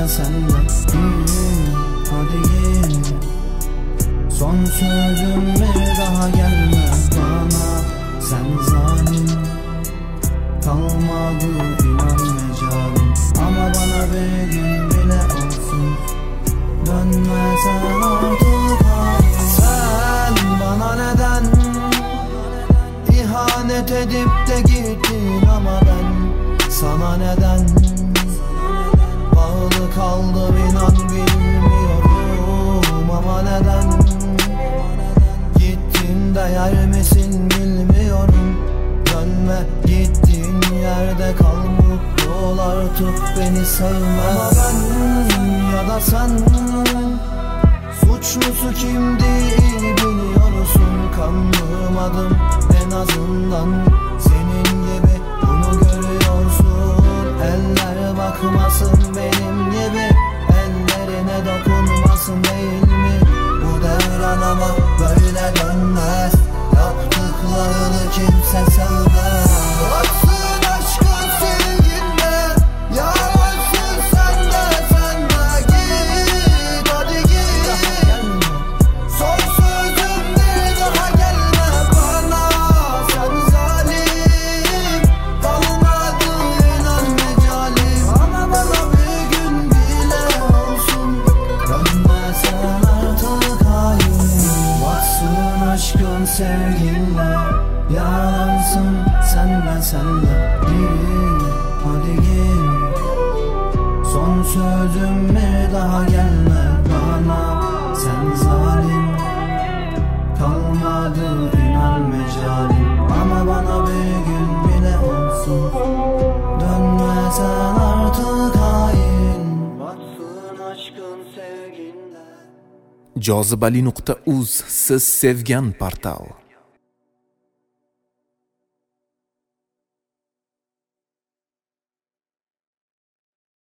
senle. Hadi git. Son sözüm bir daha gelme bana. Sen zalim, kalmadı inan mecalim. Ama bana bir gün bile olsun dönme sen artık. Sen bana neden ihanet edip de gittin, ama ben sana neden bağlı kaldım inan bilmiyorum. Ama neden gittin, değer misin bilmiyorum. Dönme, gittiğin yerde kal, mutlu ol artık, beni sevme. Ama ben ya da sen, suçlusu kim değil biliyorsun. Kanmadım en azından, senin gibi bunu görüyorsun. Eller bakmasın benim gibi, ellerine dokunmasın değil mi? Bu devran ama böyle dönmez, yaptıklarını kimse sevmez. Baksın aşkın sevginle, yaransın sen de git. Hadi git. Son sözüm bir daha gelme bana. Sen zalim, kalmadı inan mecalim. Ama bana bir gün bile olsun dönme sen artık hain. Baksın aşkın sevginle, yaransın sen de git. Hadi git. Son sözüm bir daha gelme bana. Sen zalim, kalmadı inan mecalim. Ama bana bir gün bile olsun dönme sen artık hain. Batsın aşkın sevginle. Jozibali.uz, siz sevgan portal.